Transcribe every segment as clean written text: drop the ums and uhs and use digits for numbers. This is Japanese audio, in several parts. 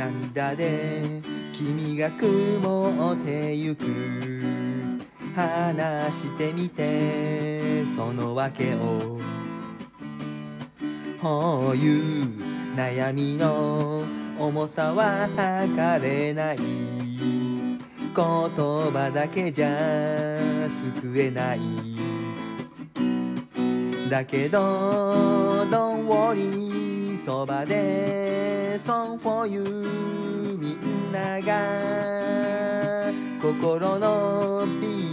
涙で君が曇ってゆく話してみてその訳をこういう悩みの重さは測れない言葉だけじゃ救えないだけど Don't worry そばで Song for you みんなが心の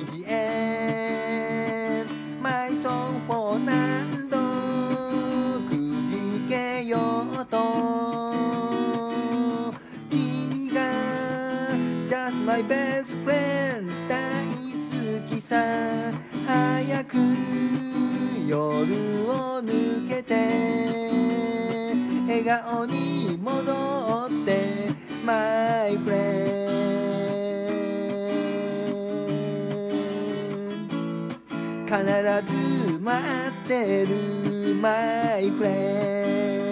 BGM My song for 何度くじけようと君が Just my best friend 大好きさ早く夜を抜けて笑顔に戻って My friend 必ず待ってる My friend